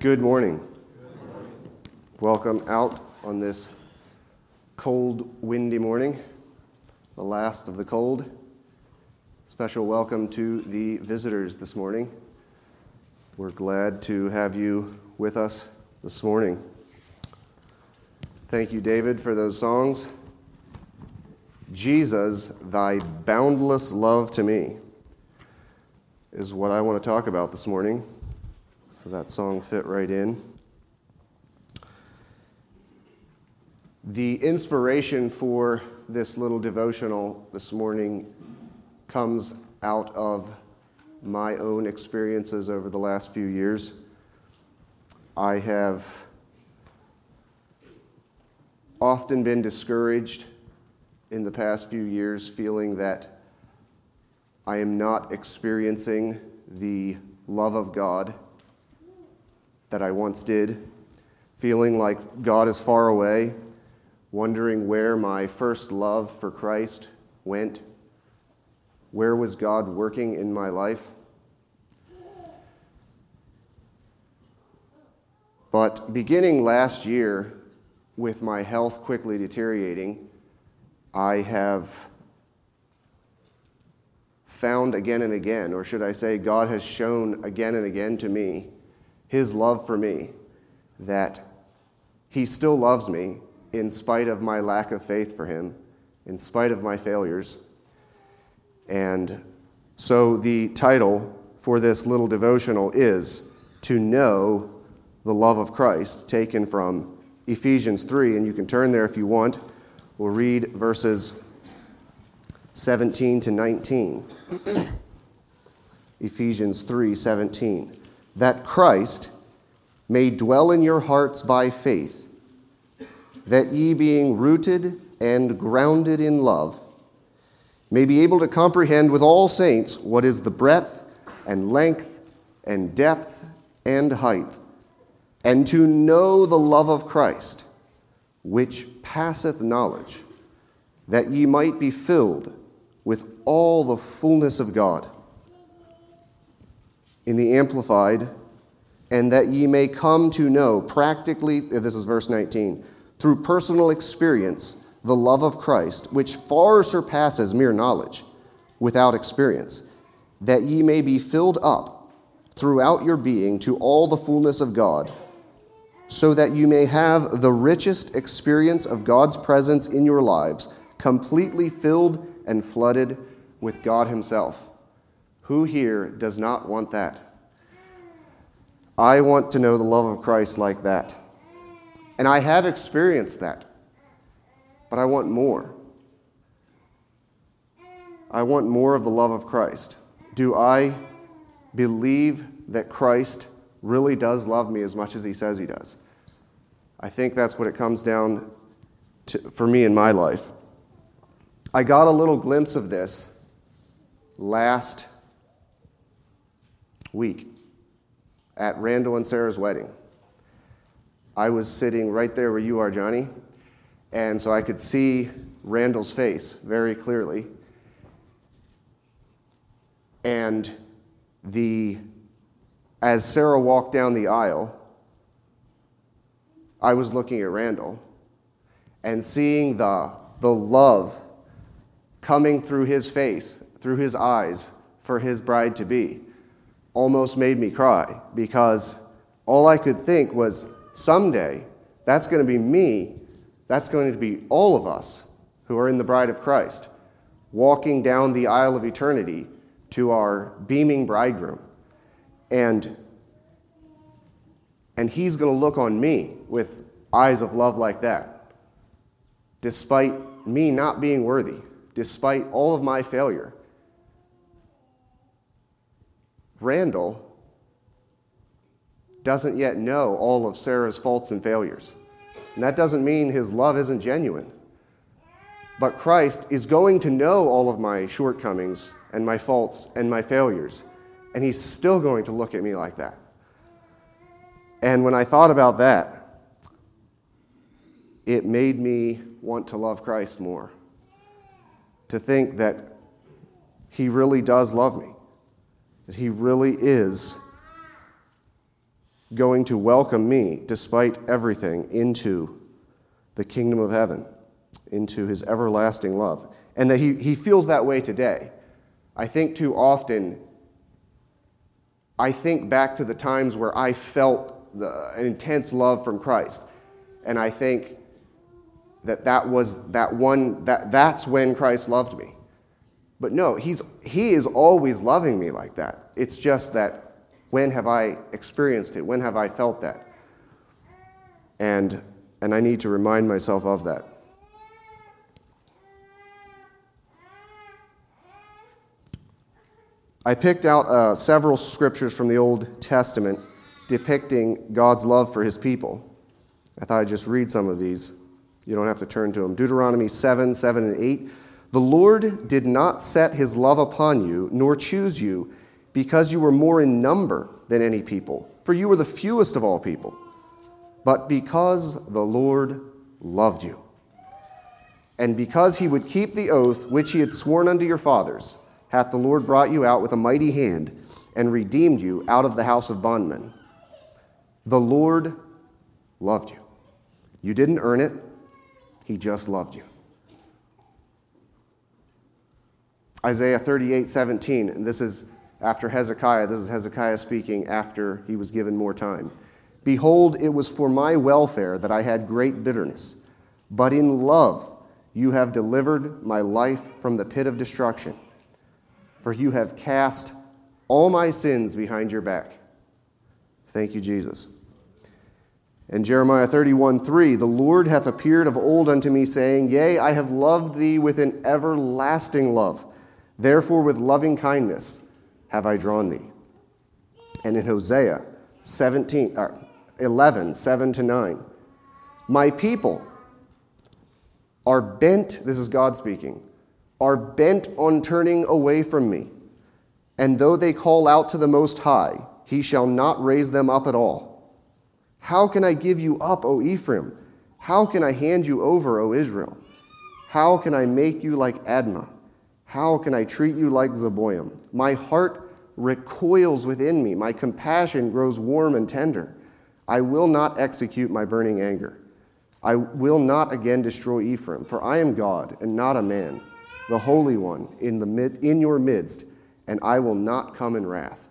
Good morning. Welcome out on this cold, windy morning, the last of the cold. Special welcome to the visitors this morning. We're glad to have you with us this morning. Thank you, David, for those songs. Jesus, thy boundless love to me is what I want to talk about this morning. So that song fit right in. The inspiration for this little devotional this morning comes out of my own experiences over the last few years. I have often been discouraged in the past few years, feeling that I am not experiencing the love of God that I once did, feeling like God is far away, wondering where my first love for Christ went. Where was God working in my life? But beginning last year, with my health quickly deteriorating, I have found again and again, or should I say, God has shown again and again to me His love for me, that He still loves me in spite of my lack of faith for Him, in spite of my failures. And so the title for this little devotional is To Know the Love of Christ, taken from Ephesians 3, and you can turn there if you want. We'll read verses 17 to 19. Ephesians 3:17. That Christ may dwell in your hearts by faith, that ye being rooted and grounded in love, may be able to comprehend with all saints what is the breadth and length and depth and height, and to know the love of Christ, which passeth knowledge, that ye might be filled with all the fullness of God. In the Amplified, and that ye may come to know practically, this is verse 19, through personal experience, the love of Christ, which far surpasses mere knowledge without experience, that ye may be filled up throughout your being to all the fullness of God, so that you may have the richest experience of God's presence in your lives, completely filled and flooded with God Himself. Who here does not want that? I want to know the love of Christ like that. And I have experienced that. But I want more. I want more of the love of Christ. Do I believe that Christ really does love me as much as He says He does? I think that's what it comes down to for me in my life. I got a little glimpse of this last week at Randall and Sarah's wedding. I was sitting right there where you are, Johnny, and so I could see Randall's face very clearly. And as Sarah walked down the aisle, I was looking at Randall and seeing the love coming through his face, through his eyes for his bride-to-be almost made me cry, because all I could think was, someday, that's going to be me, that's going to be all of us who are in the bride of Christ, walking down the aisle of eternity to our beaming bridegroom. And He's going to look on me with eyes of love like that, despite me not being worthy, despite all of my failure. Randall doesn't yet know all of Sarah's faults and failures. And that doesn't mean his love isn't genuine. But Christ is going to know all of my shortcomings and my faults and my failures. And He's still going to look at me like that. And when I thought about that, it made me want to love Christ more. To think that He really does love me. That He really is going to welcome me, despite everything, into the kingdom of heaven, into his everlasting love. And that he feels that way today. I think too often, I think back to the times where I felt an intense love from Christ. And I think that's when Christ loved me. But no, he is always loving me like that. It's just that when have I experienced it? When have I felt that? And I need to remind myself of that. I picked out several scriptures from the Old Testament depicting God's love for his people. I thought I'd just read some of these. You don't have to turn to them. Deuteronomy 7, 7 and 8. The Lord did not set his love upon you, nor choose you, because you were more in number than any people, for you were the fewest of all people, but because the Lord loved you, and because he would keep the oath which he had sworn unto your fathers, hath the Lord brought you out with a mighty hand, and redeemed you out of the house of bondmen. The Lord loved you. You didn't earn it. He just loved you. Isaiah 38, 17, and this is after Hezekiah. This is Hezekiah speaking after he was given more time. Behold, it was for my welfare that I had great bitterness, but in love you have delivered my life from the pit of destruction. For you have cast all my sins behind your back. Thank you, Jesus. And Jeremiah 31, 3, the Lord hath appeared of old unto me, saying, Yea, I have loved thee with an everlasting love. Therefore with loving kindness have I drawn thee. And in Hosea 11, 7 to 9, my people are bent, this is God speaking, are bent on turning away from me. And though they call out to the Most High, he shall not raise them up at all. How can I give you up, O Ephraim? How can I hand you over, O Israel? How can I make you like Admah? How can I treat you like Zeboim? My heart recoils within me. My compassion grows warm and tender. I will not execute my burning anger. I will not again destroy Ephraim, for I am God and not a man, the Holy One in your midst, and I will not come in wrath.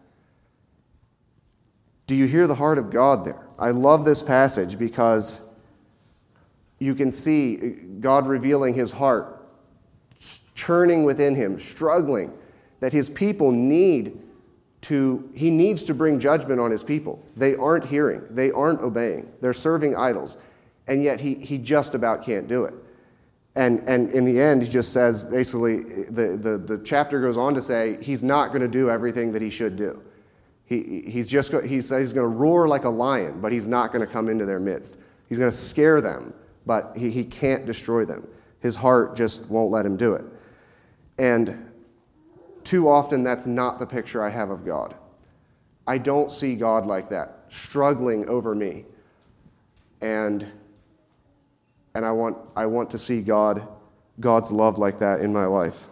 Do you hear the heart of God there? I love this passage because you can see God revealing his heart, churning within him, struggling, that his people he needs to bring judgment on his people. They aren't hearing, they aren't obeying, they're serving idols, and yet he just about can't do it. And in the end, he just says, basically, the chapter goes on to say he's not going to do everything that he should do. He says he's going to roar like a lion, but he's not going to come into their midst. He's going to scare them, but he can't destroy them. His heart just won't let him do it. And too often, that's not the picture I have of God. I don't see God like that, struggling over me. And I want to see God's love like that in my life.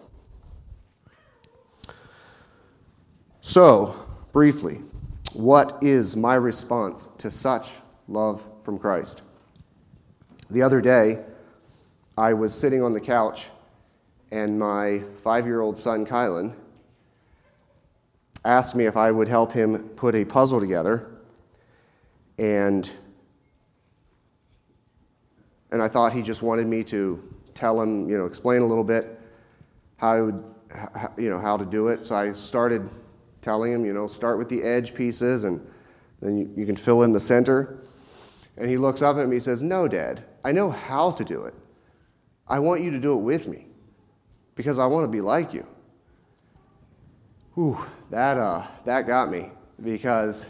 So, briefly, what is my response to such love from Christ? The other day, I was sitting on the couch, and my 5-year-old son, Kylan, asked me if I would help him put a puzzle together, and I thought he just wanted me to tell him, explain a little bit how to do it. So I started telling him, start with the edge pieces, and then you can fill in the center. And he looks up at me and says, "No, Dad, I know how to do it. I want you to do it with me because I want to be like you." Whew, that got me because,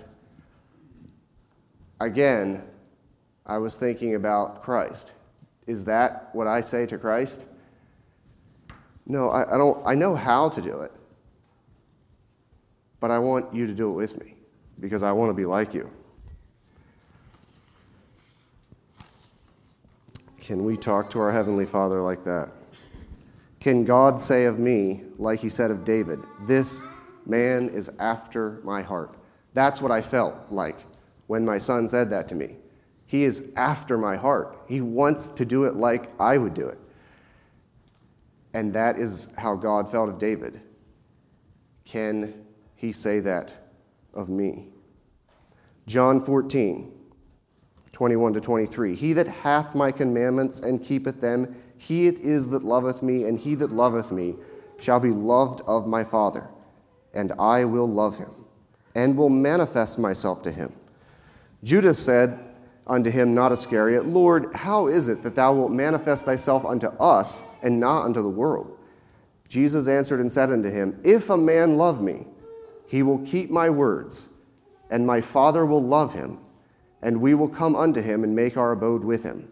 again, I was thinking about Christ. Is that what I say to Christ? No, I don't. I know how to do it, but I want you to do it with me because I want to be like you. Can we talk to our Heavenly Father like that? Can God say of me, like he said of David, "This man is after my heart"? That's what I felt like when my son said that to me. He is after my heart. He wants to do it like I would do it. And that is how God felt of David. Can he say that of me? John 14, 21 to 23. He that hath my commandments and keepeth them, he it is that loveth me, and he that loveth me shall be loved of my Father, and I will love him, and will manifest myself to him. Judas said unto him, not Iscariot, Lord, how is it that thou wilt manifest thyself unto us, and not unto the world? Jesus answered and said unto him, if a man love me, he will keep my words, and my Father will love him, and we will come unto him and make our abode with him.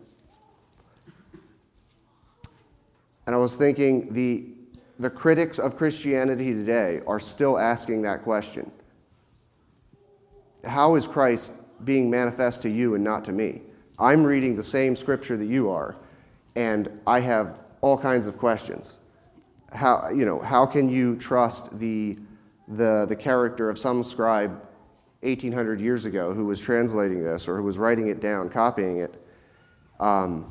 And I was thinking, the critics of Christianity today are still asking that question. How is Christ being manifest to you and not to me? I'm reading the same scripture that you are, and I have all kinds of questions. How can you trust the character of some scribe 1,800 years ago who was translating this or who was writing it down, copying it? How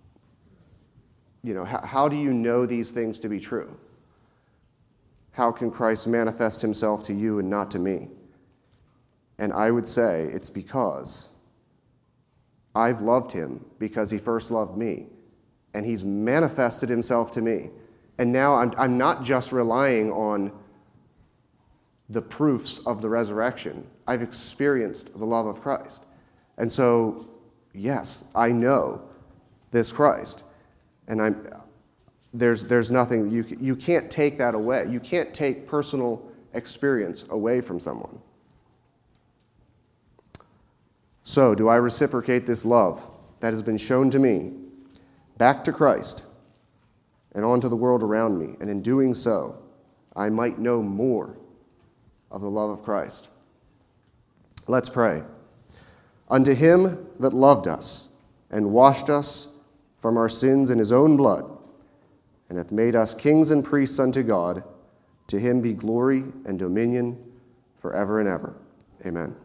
do you know these things to be true? How can Christ manifest himself to you and not to me? And I would say it's because I've loved him because he first loved me, and he's manifested himself to me. And now I'm not just relying on the proofs of the resurrection. I've experienced the love of Christ. And so, yes, I know this Christ. And there's nothing, you can't take that away. You can't take personal experience away from someone. So, do I reciprocate this love that has been shown to me back to Christ and onto the world around me? And in doing so, I might know more of the love of Christ. Let's pray. Unto him that loved us and washed us from our sins in his own blood, and hath made us kings and priests unto God, to him be glory and dominion forever and ever. Amen.